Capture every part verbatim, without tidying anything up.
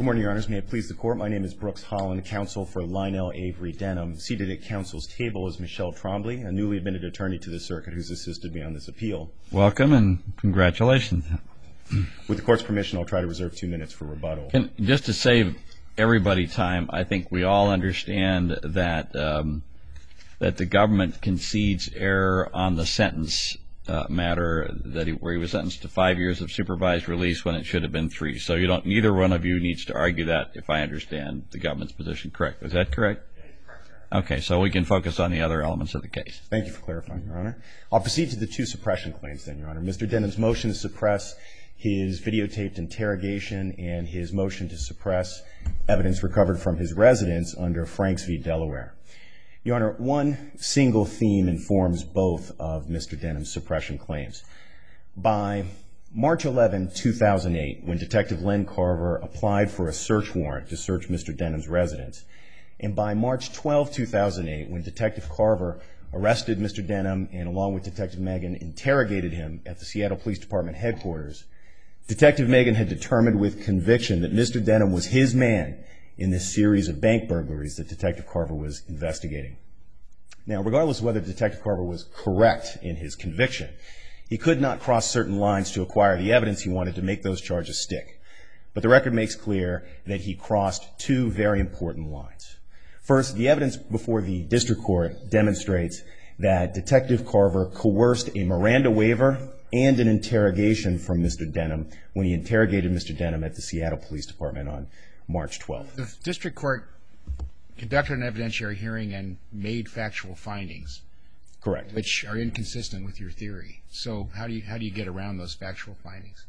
Good morning, Your Honors. May it please the Court, my name is Brooks Holland, counsel for Lionel Avery Denham. Seated at counsel's table is Michelle Trombley, a newly admitted attorney to the circuit who's assisted me on this appeal. Welcome and congratulations. With the Court's permission, I'll try to reserve two minutes for rebuttal. Can, just to save everybody time, I think we all understand that um, that the government concedes error on the sentence uh, matter, that he, where he was sentenced to five years of supervised release when it should have been three. So you don't. Neither one of you needs to argue that, if I understand the government's position correct. Is that correct? Okay, so we can focus on the other elements of the case. Thank you for clarifying, Your Honor. I'll proceed to the two suppression claims then, Your Honor. Mister Denham's motion to suppress his videotaped interrogation and his motion to suppress evidence recovered from his residence under Franks v. Delaware. Your Honor, one single theme informs both of Mister Denham's suppression claims. By March eleventh, two thousand eight, when Detective Len Carver applied for a search warrant to search Mister Denham's residence, and by March twelfth, two thousand eight, when Detective Carver arrested Mister Denham and, along with Detective Megan, interrogated him at the Seattle Police Department headquarters, Detective Megan had determined with conviction that Mister Denham was his man in this series of bank burglaries that Detective Carver was investigating. Now, regardless of whether Detective Carver was correct in his conviction, he could not cross certain lines to acquire the evidence he wanted to make those charges stick. But the record makes clear that he crossed two very important lines. First, the evidence before the district court demonstrates that Detective Carver coerced a Miranda waiver and an interrogation from Mister Denham when he interrogated Mister Denham at the Seattle Police Department on March twelfth. The district court conducted an evidentiary hearing and made factual findings. Correct. Which are inconsistent with your theory. So how do you how do you get around those factual findings?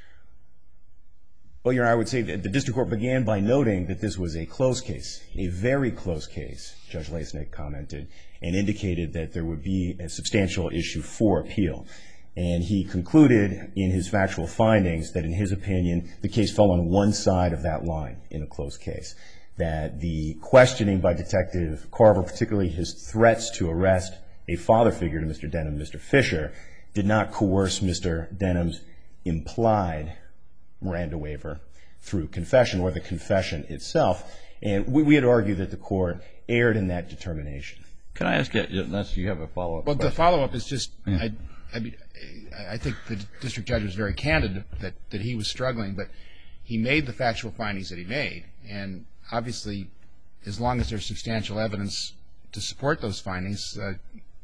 Well, Your Honor, I would say that the district court began by noting that this was a close case, a very close case, Judge Lasnik commented, and indicated that there would be a substantial issue for appeal. And he concluded in his factual findings that, in his opinion, the case fell on one side of that line in a close case. That the questioning by Detective Carver, particularly his threats to arrest a father figure to Mister Denham, Mister Fisher, did not coerce Mister Denham's implied Miranda waiver through confession or the confession itself. And we, we had argued that the court erred in that determination. Can I ask you, unless you have a follow-up Well, question? the follow-up is just, Yeah. I, I, mean, I think the district judge was very candid that, that he was struggling, but he made the factual findings that he made. And obviously, as long as there's substantial evidence to support those findings, uh,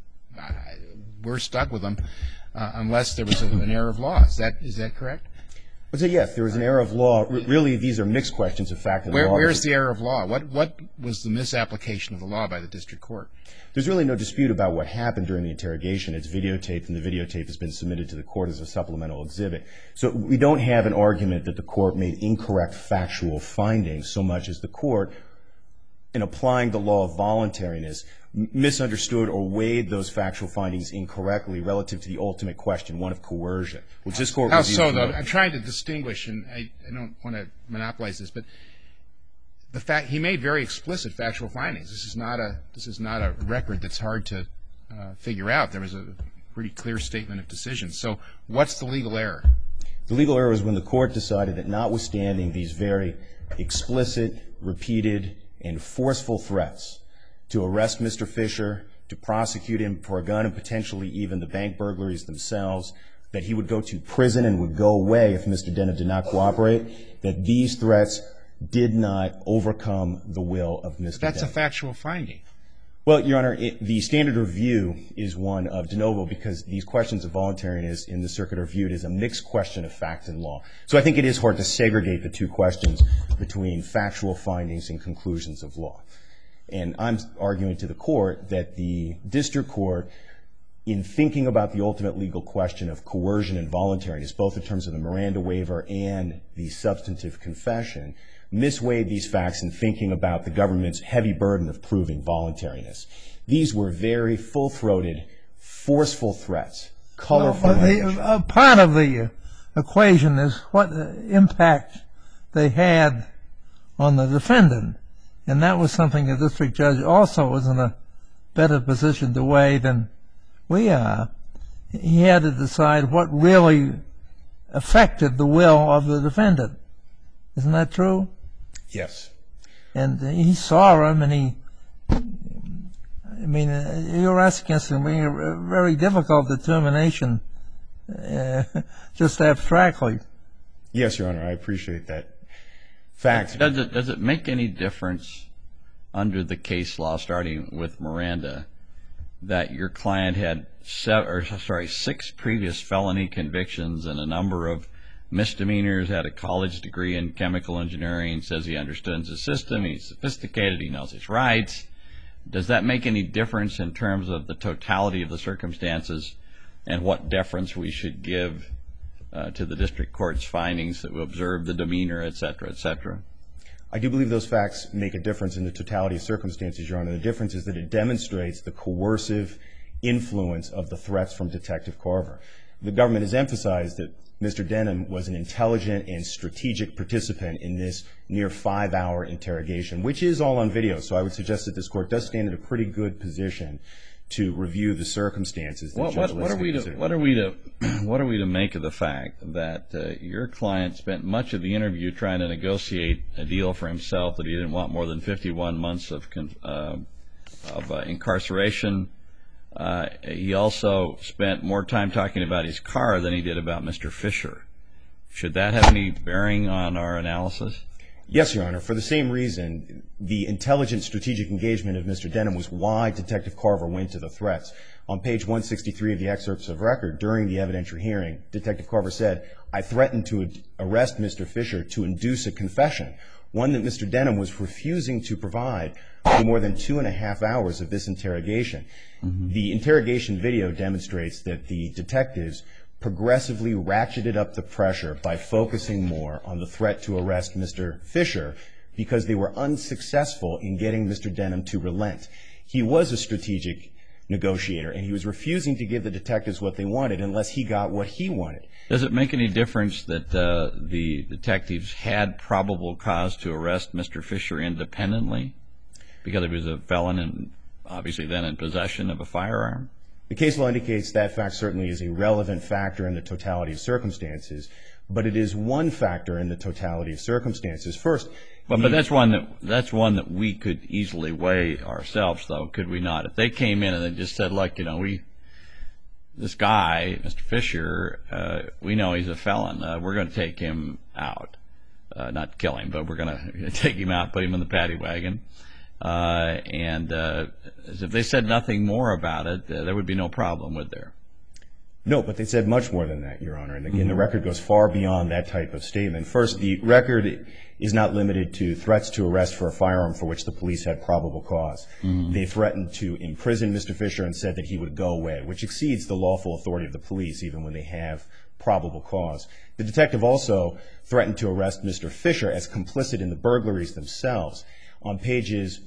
we're stuck with them uh, unless there was a, an error of law. Is that is that correct? I would say yes, there was an error of law. R- really, these are mixed questions of fact and Where, law. where's the error of law? What what was the misapplication of the law by the district court? There's really no dispute about what happened during the interrogation. It's videotaped, and the videotape has been submitted to the court as a supplemental exhibit. So we don't have an argument that the court made incorrect factual findings so much as the court, in applying the law of voluntariness, misunderstood or weighed those factual findings incorrectly relative to the ultimate question, one of coercion, which this court How reviewed. so, though? I'm trying to distinguish, and I, I don't want to monopolize this, but the fact he made very explicit factual findings. This is not a this is not a record that's hard to uh, figure out. There was a pretty clear statement of decision. So what's the legal error? The legal error was when the court decided that, notwithstanding these very explicit, repeated, and forceful threats to arrest Mister Fisher, to prosecute him for a gun, and potentially even the bank burglaries themselves, that he would go to prison and would go away if Mister Denham did not cooperate, that these threats did not overcome the will of Mister Denham. That's a factual finding. Well, Your Honor, it, the standard review is one of de novo because these questions of voluntariness in the circuit are viewed as a mixed question of fact and law. So I think it is hard to segregate the two questions between factual findings and conclusions of law. And I'm arguing to the court that the district court, in thinking about the ultimate legal question of coercion and voluntariness, both in terms of the Miranda waiver and the substantive confession, misweighed these facts in thinking about the government's heavy burden of proving voluntariness. These were very full-throated, forceful threats, colorful. Well, the, uh, part of the equation is what impact they had on the defendant. And that was something the district judge also was in a better position to weigh than we are. He had to decide what really affected the will of the defendant. Isn't that true? Yes. And he saw him, and he, I mean, uh, you're asking us to make a very difficult determination, uh, just abstractly. Yes, Your Honor, I appreciate that. Fact. Does it, does it make any difference under the case law, starting with Miranda, that your client had seven, or sorry, six previous felony convictions and a number of misdemeanors, had a college degree in chemical engineering, says he understands the system, he's sophisticated, he knows his rights? Does that make any difference in terms of the totality of the circumstances and what deference we should give uh, to the district court's findings that will observe the demeanor, et cetera, et cetera? I do believe those facts make a difference in the totality of circumstances, Your Honor. The difference is that it demonstrates the coercive influence of the threats from Detective Carver. The government has emphasized that Mister Denham was an intelligent and strategic participant in this near five-hour interrogation, which is all on video. So I would suggest that this court does stand in a pretty good position to review the circumstances. That What, Judge what, what are we to what are we to what are we to make of the fact that uh, your client spent much of the interview trying to negotiate a deal for himself, that he didn't want more than fifty-one months of con uh, of uh, incarceration? Uh, he also spent more time talking about his car than he did about Mister Fisher. Should that have any bearing on our analysis? Yes, Your Honor. For the same reason, the intelligent strategic engagement of Mister Denham was why Detective Carver went to the threats. On page one sixty-three of the excerpts of record, during the evidentiary hearing, Detective Carver said, "I threatened to arrest Mister Fisher to induce a confession," one that Mister Denham was refusing to provide for more than two and a half hours of this interrogation. Mm-hmm. The interrogation video demonstrates that the detectives progressively ratcheted up the pressure by focusing more on the threat to arrest Mister Fisher because they were unsuccessful in getting Mister Denham to relent. He was a strategic negotiator, and he was refusing to give the detectives what they wanted unless he got what he wanted. Does it make any difference that uh, the detectives had probable cause to arrest Mister Fisher independently because he was a felon and obviously then in possession of a firearm? The case law indicates that fact certainly is a relevant factor in the totality of circumstances, but it is one factor in the totality of circumstances. First, but, but that's one that that's one that we could easily weigh ourselves, though, could we not? If they came in and they just said, "Look, you know, we this guy, Mister Fisher, uh, we know he's a felon. Uh, we're going to take him out, uh, not kill him, but we're going to take him out, put him in the paddy wagon." Uh, and uh, if they said nothing more about it, uh, there would be no problem, would there? No, but they said much more than that, Your Honor. And again, mm-hmm. the record goes far beyond that type of statement. First, the record is not limited to threats to arrest for a firearm for which the police had probable cause. Mm-hmm. They threatened to imprison Mister Fisher and said that he would go away, which exceeds the lawful authority of the police even when they have probable cause. The detective also threatened to arrest Mister Fisher as complicit in the burglaries themselves. On pages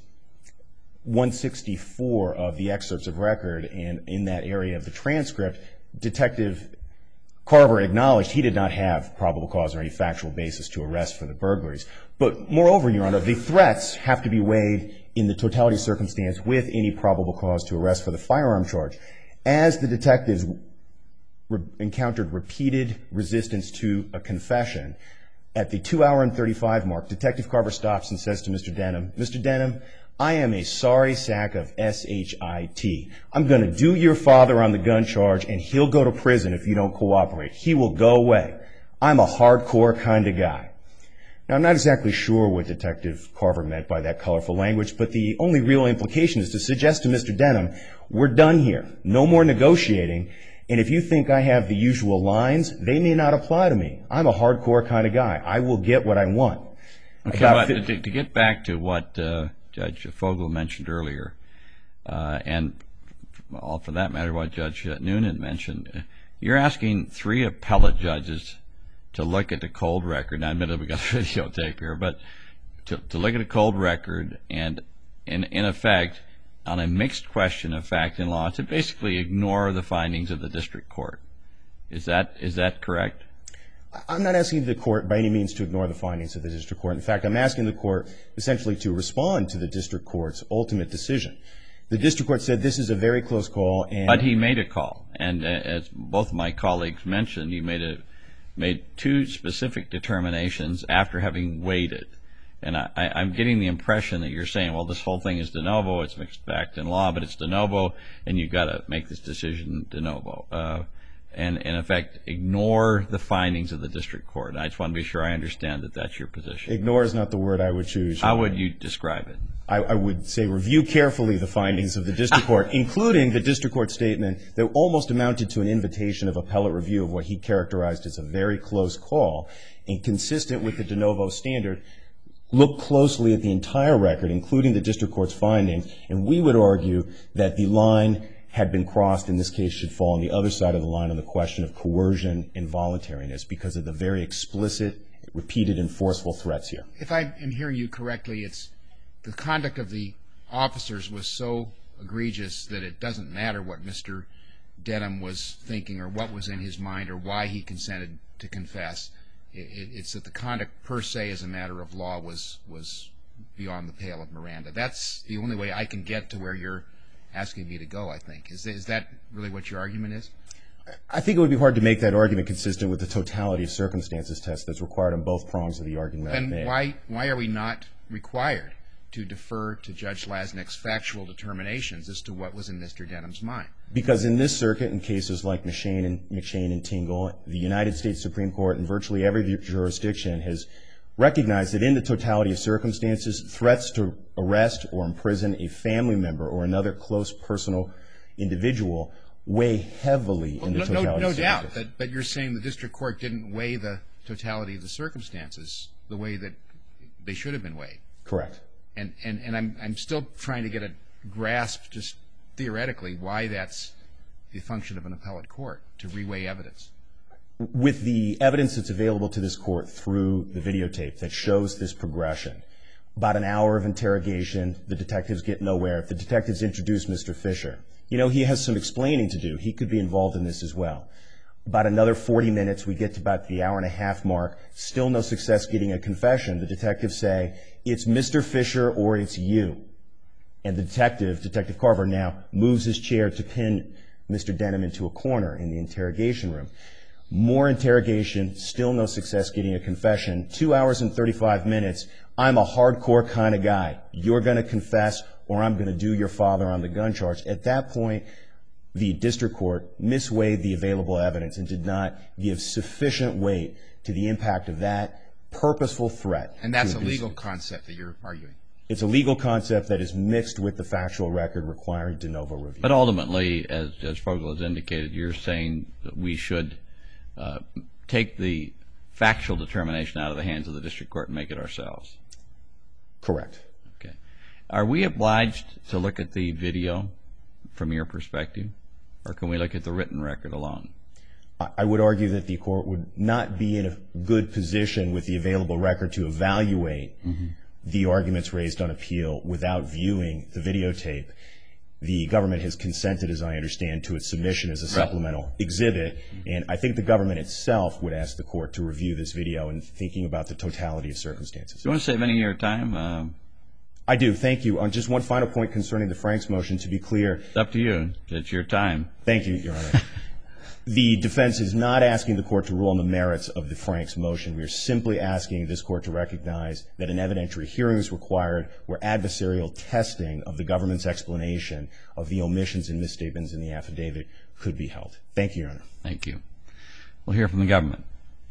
one sixty-four of the excerpts of record and in that area of the transcript, Detective Carver acknowledged he did not have probable cause or any factual basis to arrest for the burglaries. But moreover, Your Honor, the threats have to be weighed in the totality of circumstance with any probable cause to arrest for the firearm charge. As the detectives re- encountered repeated resistance to a confession, at the two hour and thirty-five mark, Detective Carver stops and says to Mister Denham, "Mister Denham, I am a sorry sack of S H I T. I'm going to do your father on the gun charge, and he'll go to prison if you don't cooperate. He will go away. I'm a hardcore kind of guy." Now, I'm not exactly sure what Detective Carver meant by that colorful language, but the only real implication is to suggest to Mister Denham, we're done here. No more negotiating. And if you think I have the usual lines, they may not apply to me. I'm a hardcore kind of guy. I will get what I want. Okay, but to, to get back to what uh, Judge Fogel mentioned earlier, uh, and all for that matter, what Judge Noonan mentioned, you're asking three appellate judges to look at the cold record. Now, admittedly, we've got a videotape here, but to, to look at a cold record and, in, in effect, on a mixed question of fact and law, to basically ignore the findings of the district court. Is that is that correct? I'm not asking the court by any means to ignore the findings of the district court. In fact, I'm asking the court essentially to respond to the district court's ultimate decision. The district court said this is a very close call. And but he made a call. And uh, as both my colleagues mentioned, he made a made two specific determinations after having weighed it. And I, I, I'm getting the impression that you're saying, well, this whole thing is de novo, it's mixed fact and law, but it's de novo, and you've got to make this decision de novo. Uh, and, and, in effect, ignore the findings of the district court. I just want to be sure I understand that that's your position. Ignore is not the word I would choose. How would you describe it? I, I would say review carefully the findings of the district court, including the district court statement that almost amounted to an invitation of appellate review of what he characterized as a very close call, and consistent with the de novo standard. Look closely at the entire record, including the district court's findings, and we would argue that the line had been crossed, in this case should fall on the other side of the line on the question of coercion and voluntariness because of the very explicit, repeated, and forceful threats here. If I am hearing you correctly, it's the conduct of the officers was so egregious that it doesn't matter what Mister Denham was thinking or what was in his mind or why he consented to confess. It's that the conduct per se as a matter of law was was beyond the pale of Miranda. That's the only way I can get to where you're asking me to go, I think. Is, is that really what your argument is? I think it would be hard to make that argument consistent with the totality of circumstances test that's required on both prongs of the argument. Then why, why are we not required to defer to Judge Lasnik's factual determinations as to what was in Mister Denham's mind? Because in this circuit, in cases like McShane and, McShane and Tingle, the United States Supreme Court in virtually every jurisdiction has recognized that in the totality of circumstances, threats to arrest or imprison a family member or another close personal individual weigh heavily well, in the no, totality no, no of doubt, circumstances. but, but you're saying the district court didn't weigh the totality of the circumstances the way that they should have been weighed. Correct. And, and, and I'm, I'm still trying to get a grasp, just theoretically, why that's the function of an appellate court, to reweigh evidence. With the evidence that's available to this court through the videotape that shows this progression, about an hour of interrogation, the detectives get nowhere. The detectives introduce Mister Fisher. You know, he has some explaining to do. He could be involved in this as well. About another forty minutes, we get to about the hour and a half mark, still no success getting a confession. The detectives say, it's Mister Fisher or it's you. And the detective, Detective Carver, now moves his chair to pin Mister Denham into a corner in the interrogation room. More interrogation, still no success getting a confession. Two hours and thirty-five minutes, I'm a hardcore kind of guy. You're going to confess or I'm going to do your father on the gun charge. At that point, the district court misweighed the available evidence and did not give sufficient weight to the impact of that purposeful threat. And that's a legal concept that you're arguing. It's a legal concept that is mixed with the factual record requiring de novo review. But ultimately, as Judge Fogel has indicated, you're saying that we should uh, take the factual determination out of the hands of the district court and make it ourselves. Correct. Okay. Are we obliged to look at the video from your perspective, or can we look at the written record alone? I would argue that the court would not be in a good position with the available record to evaluate mm-hmm. the arguments raised on appeal without viewing the videotape. The government has consented, as I understand, to its submission as a right. supplemental exhibit, mm-hmm. and I think the government itself would ask the court to review this video in thinking about the totality of circumstances. Do you want to save any of your time? Uh, I do. Thank you. On just one final point concerning the Franks motion, to be clear. It's up to you. It's your time. Thank you, Your Honor. The defense is not asking the court to rule on the merits of the Franks motion. We are simply asking this court to recognize that an evidentiary hearing is required where adversarial testing of the government's explanation of the omissions and misstatements in the affidavit could be held. Thank you, Your Honor. Thank you. We'll hear from the government.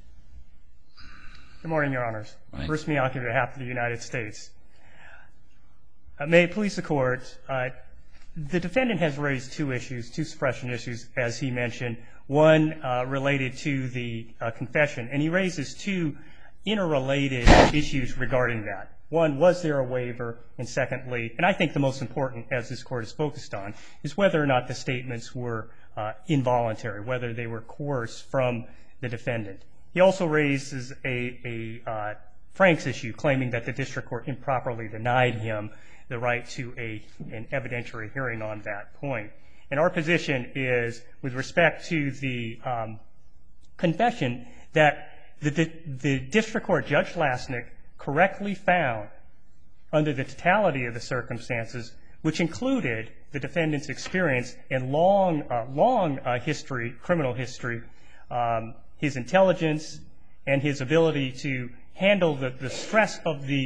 Good morning, Your Honors. Morning. Bruce Miyake on behalf of the United States. Uh, may it please the court, uh, the defendant has raised two issues, two suppression issues, as he mentioned. One uh, related to the uh, confession, and he raises two interrelated issues regarding that. One, was there a waiver? And secondly, and I think the most important, as this court is focused on, is whether or not the statements were uh, involuntary, whether they were coerced from the defendant. He also raises a, a uh, Franks issue, claiming that the district court improperly denied him the right to a, an evidentiary hearing on that point. And our position is, with respect to the um, confession, that the, the, the district court, Judge Lasnik, correctly found, under the totality of the circumstances, which included the defendant's experience and long, uh, long uh, history, criminal history, um, his intelligence, and his ability to handle the, the stress of the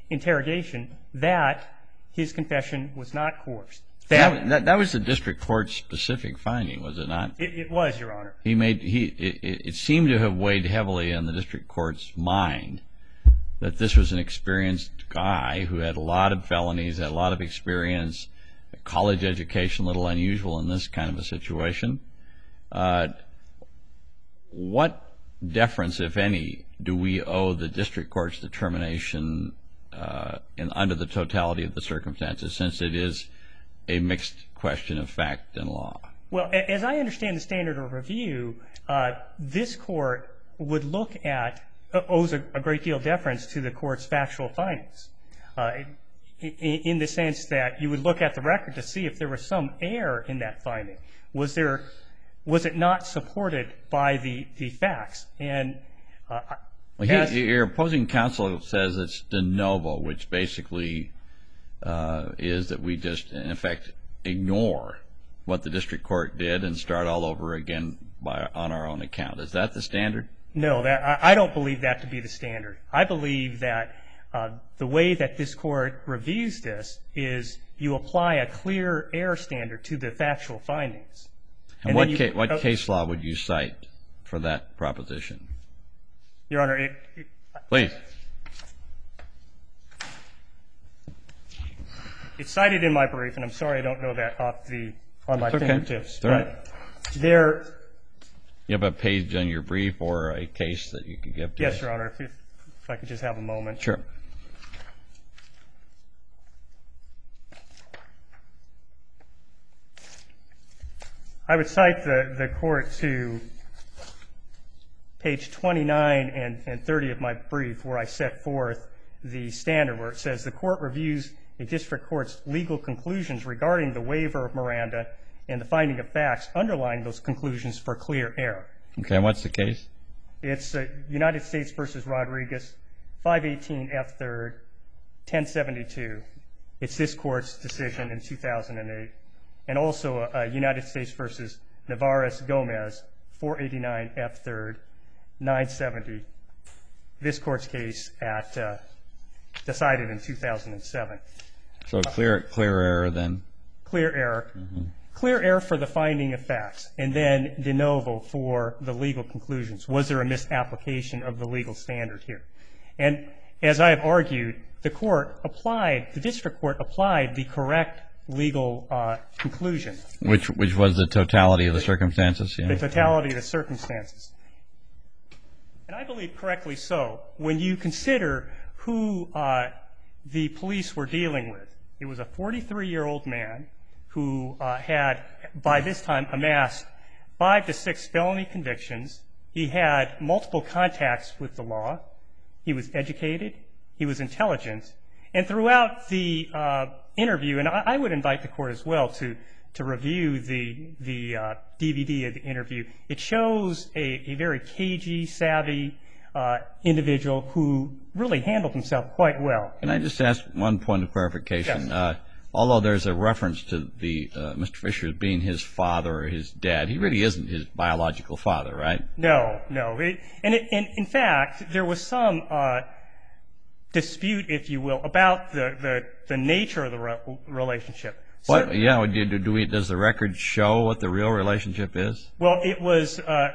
interrogation that his confession was not coerced. That, that, that was the district court's specific finding, was it not? It, it was, Your Honor. He made he it, it seemed to have weighed heavily in the district court's mind that this was an experienced guy who had a lot of felonies, had a lot of experience, a college education, a little unusual in this kind of a situation. Uh, what deference, if any, do we owe the district court's determination uh, in under the totality of the circumstances, since it is a mixed question of fact and law? Well, as I understand the standard of review, uh, this court would look at, uh, owes a, a great deal of deference to the court's factual findings, uh, in, in the sense that you would look at the record to see if there was some error in that finding. Was there, was it not supported by the, the facts? And uh, well, as, he, your opposing counsel says it's de novo, which basically uh, is that we just, in effect, ignore what the district court did and start all over again by on our own account. Is that the standard? No, that, I, I don't believe that to be the standard. I believe that uh, the way that this court reviews this is you apply a clear error standard to the factual findings. And, and what, you, ca what uh, case law would you cite for that proposition? Your Honor, it, it, please. It's cited in my brief, and I'm sorry I don't know that off the on my That's fingertips. Okay. Right. There. You have a page on your brief or a case that you could give to Yes, us? Your Honor. If, if I could just have a moment. Sure. I would cite the the court to page twenty-nine and and thirty of my brief, where I set forth the standard, where it says the court reviews a district court's legal conclusions regarding the waiver of Miranda and the finding of facts underlying those conclusions for clear error. Okay, what's the case? It's uh, United States versus Rodriguez, five eighteen F third, ten seventy-two. It's this court's decision in two thousand eight. And also uh, United States versus Navarez Gomez, four eighty-nine F third, nine seventy. This court's case at uh, decided in two thousand seven. So clear, clear error then? Clear error. Mm-hmm. Clear error for the finding of facts, and then de novo for the legal conclusions. Was there a misapplication of the legal standard here? And as I have argued, the court applied, the district court applied the correct legal uh, conclusion. Which, which was the totality of the circumstances? Yeah. The totality of the circumstances. And I believe correctly so. When you consider who uh, the police were dealing with, it was a forty-three-year-old man who uh, had, by this time, amassed five to six felony convictions. He had multiple contacts with the law. He was educated. He was intelligent. And throughout the uh, interview, and I, I would invite the court as well to, to review the, the uh, D V D of the interview, it shows a, a very cagey, savvy uh, individual who really handled himself quite well. Can I just ask one point of clarification? Yes. Uh, although there's a reference to the uh, Mister Fisher being his father or his dad, he really isn't his biological father, right? No, no. It, and, it, and in fact, there was some uh, dispute, if you will, about the, the, the nature of the re relationship. What? Yeah. Do, do we? Does the record show what the real relationship is? Well, it was. Uh,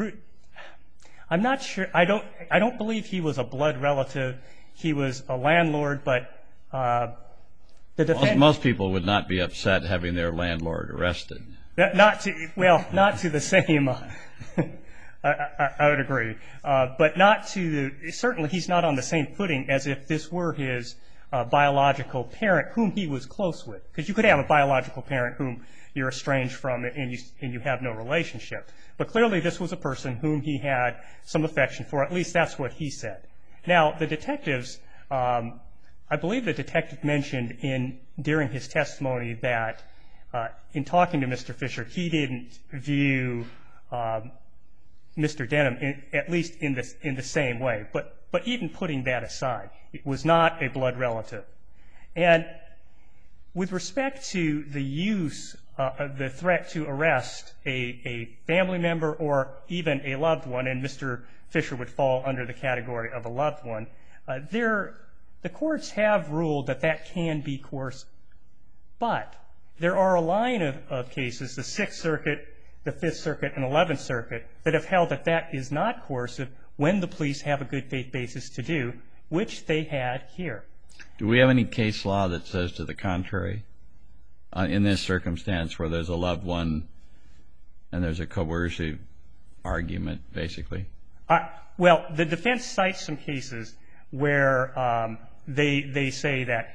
I'm not sure. I don't. I don't believe he was a blood relative. He was a landlord, but uh, the defendant. Most, most people would not be upset having their landlord arrested. Not, not to. Well, not to the same. Uh, I, I, I would agree, uh, but not to the. Certainly, he's not on the same footing as if this were his uh, biological parent, whom he was close with. Because you could have a biological parent whom you're estranged from, and you and you have no relationship. But clearly, this was a person whom he had some affection for. At least that's what he said. Now, the detectives, um, I believe the detective mentioned in during his testimony that uh, in talking to Mister Fisher, he didn't view um, Mister Denham in, at least in the in the same way. But but even putting that aside, it was not a blood relative. And with respect to the use uh, of the threat to arrest a, a family member or even a loved one, and Mister Fisher would fall under the category of a loved one, uh, there the courts have ruled that that can be coercive. But there are a line of, of cases, the Sixth Circuit, the Fifth Circuit, and Eleventh Circuit, that have held that that is not coercive when the police have a good faith basis to do, which they had here. Do we have any case law that says to the contrary? Uh, in this circumstance where there's a loved one and there's a coercive argument, basically? Uh, well, the defense cites some cases where um, they they say that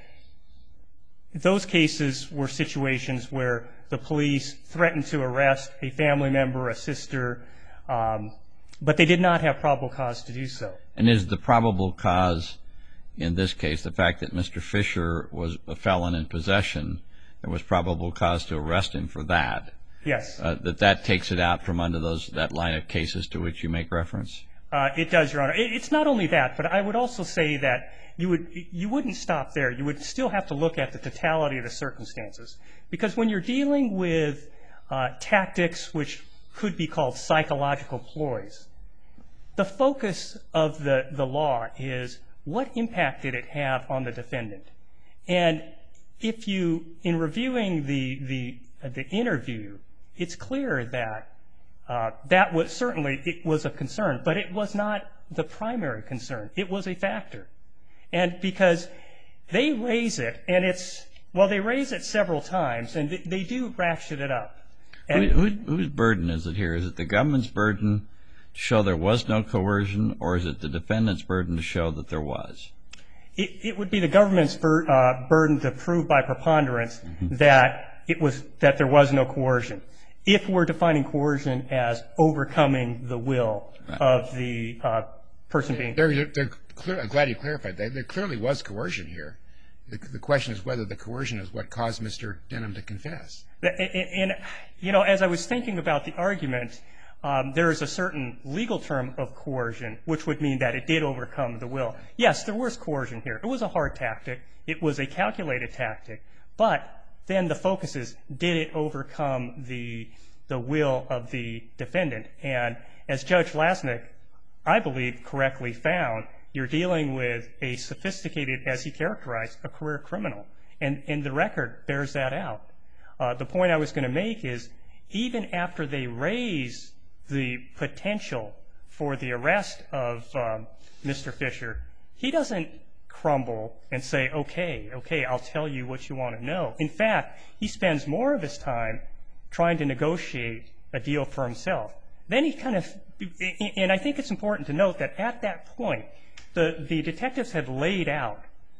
those cases were situations where the police threatened to arrest a family member, a sister, um, but they did not have probable cause to do so. And is the probable cause in this case the fact that Mister Fisher was a felon in possession? There was probable cause to arrest him for that. Yes. Uh, that that takes it out from under those that line of cases to which you make reference? Uh, it does, Your Honor. It, it's not only that, but I would also say that you would you wouldn't stop there. You would still have to look at the totality of the circumstances, because when you're dealing with uh, tactics which could be called psychological ploys, the focus of the the law is what impact did it have on the defendant. And if you, in reviewing the the uh, the interview, it's clear that uh, that was certainly it was a concern, but it was not the primary concern. It was a factor, and because they raise it, and it's well, they raise it several times, and they, they do ratchet it up. And Who, who, whose burden is it here? Is it the government's burden to show there was no coercion, or is it the defendant's burden to show that there was? It, it would be the government's bur, uh, burden to prove by preponderance mm-hmm. that it was that there was no coercion. If we're defining coercion as overcoming the will right. of the uh, person being, they're, they're clear, I'm glad you clarified that. There clearly was coercion here. The, the question is whether the coercion is what caused Mister Denham to confess. And, and you know, as I was thinking about the argument, um, there is a certain legal term of coercion, which would mean that it did overcome the will. Yes, there was coercion here. It was a hard tactic. It was a calculated tactic. But then the focus is, did it overcome the the will of the defendant? And as Judge Lasnik, I believe, correctly found, you're dealing with a sophisticated, as he characterized, a career criminal. And, and the record bears that out. Uh, the point I was going to make is, even after they raise the potential for the arrest of um, Mister Fisher, he doesn't crumble and say, okay, okay, I'll tell you what you want to know. In fact, he spends more of his time trying to negotiate a deal for himself. Then he kind of, and I think it's important to note that at that point, the, the detectives had laid out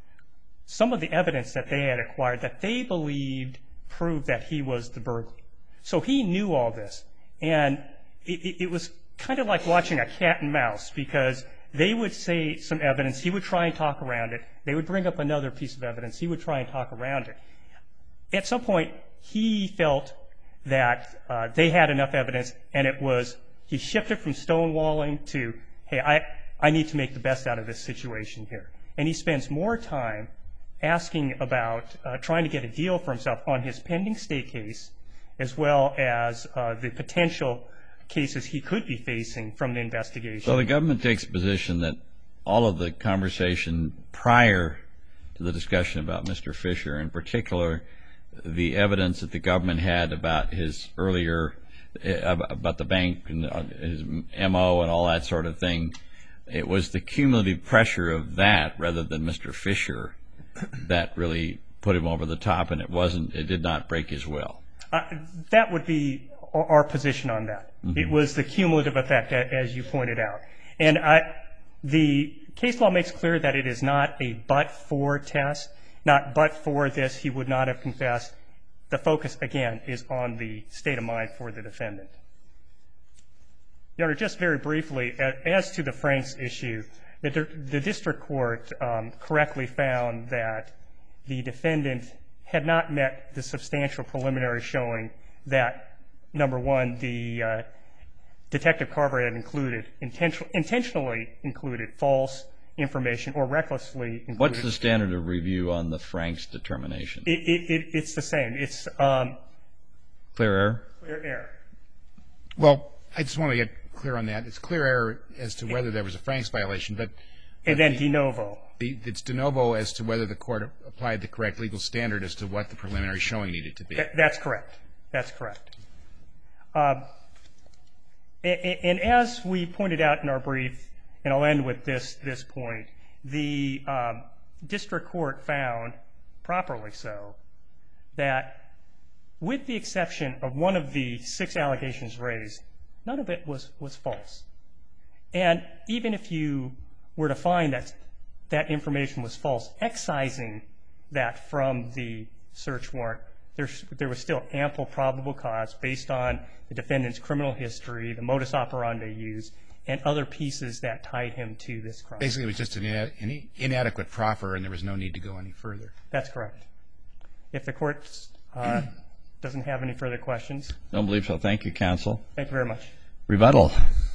some of the evidence that they had acquired that they believed proved that he was the burglar. So he knew all this. And it, it was kind of like watching a cat and mouse, because they would say some evidence, he would try and talk around it. They would bring up another piece of evidence, he would try and talk around it. At some point, he felt that uh, they had enough evidence, and it was, he shifted from stonewalling to, hey, I, I need to make the best out of this situation here. And he spends more time asking about uh, trying to get a deal for himself on his pending state case, as well as uh, the potential cases he could be facing from the investigation. So the government takes a position that all of the conversation prior to the discussion about Mister Fisher, in particular the evidence that the government had about his earlier, about the bank and his M O and all that sort of thing, it was the cumulative pressure of that rather than Mister Fisher that really put him over the top, and it wasn't, it did not break his will. Uh, that would be our position on that. Mm-hmm. It was the cumulative effect, as you pointed out. And I, the case law makes clear that it is not a but-for test, not but for this, he would not have confessed. The focus, again, is on the state of mind for the defendant. Your Honor, just very briefly, as to the Franks issue, the, the district court um, correctly found that the defendant had not met the substantial preliminary showing that, number one, the uh, Detective Carver had included, intention, intentionally included false information or recklessly included. What's the standard of review on the Franks determination? It, it, it, it's the same. It's um, clear error? Clear error. Well, I just want to get clear on that. It's clear error as to whether there was a Franks violation, but... And then de novo. The, it's de novo as to whether the court applied the correct legal standard as to what the preliminary showing needed to be. That, that's correct. That's correct. Uh, and, and as we pointed out in our brief, and I'll end with this this point, the um, district court found, properly so, that with the exception of one of the six allegations raised, none of it was, was false. And even if you were to find that that information was false, excising that from the search warrant, there's, there was still ample probable cause based on the defendant's criminal history, the modus operandi used, and other pieces that tied him to this crime. Basically, it was just an, an inadequate proffer, and there was no need to go any further. That's correct. If the court uh, doesn't have any further questions. Don't believe so. Thank you, counsel. Thank you very much. Rebuttal.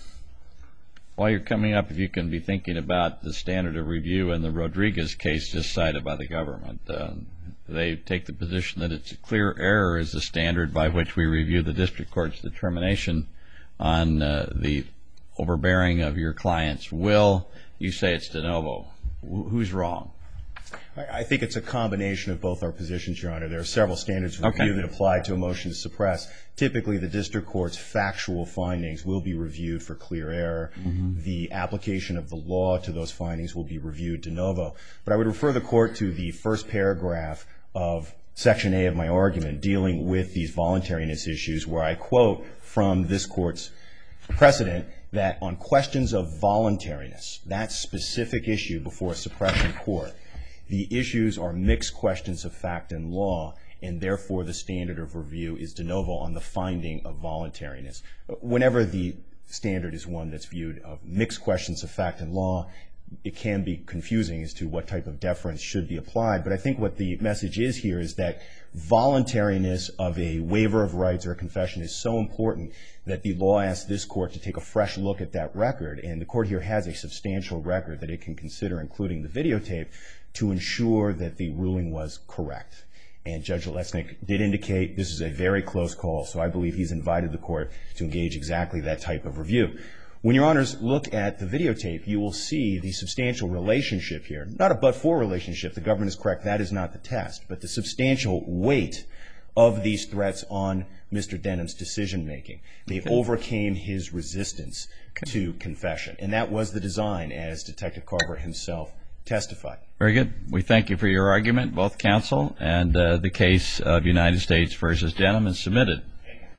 While you're coming up, if you can be thinking about the standard of review in the Rodriguez case just cited by the government. Uh, they take the position that it's a clear error is the standard by which we review the district court's determination on uh, the overbearing of your client's will. You say it's de novo. Wh- who's wrong? I think it's a combination of both our positions, Your Honor. There are several standards of Okay. review that apply to a motion to suppress. Typically, the district court's factual findings will be reviewed for clear error. Mm-hmm. The application of the law to those findings will be reviewed de novo. But I would refer the court to the first paragraph of Section A of my argument dealing with these voluntariness issues, where I quote from this court's precedent that on questions of voluntariness, that specific issue before a suppression court, the issues are mixed questions of fact and law, and therefore the standard of review is de novo on the finding of voluntariness. Whenever the standard is one that's viewed of mixed questions of fact and law, it can be confusing as to what type of deference should be applied. But I think what the message is here is that voluntariness of a waiver of rights or a confession is so important that the law asks this court to take a fresh look at that record. And the court here has a substantial record that it can consider, including the videotape, to ensure that the ruling was correct. And Judge Lesnick did indicate this is a very close call, so I believe he's invited the court to engage exactly that type of review. When Your Honors look at the videotape, you will see the substantial relationship here. Not a but-for relationship. The government is correct. That is not the test. But the substantial weight of these threats on Mister Denham's decision-making. They okay. overcame his resistance okay. to confession. And that was the design, as Detective Carver himself testified. Very good. We thank you for your argument, both counsel, and uh, the case of United States versus Denham is submitted.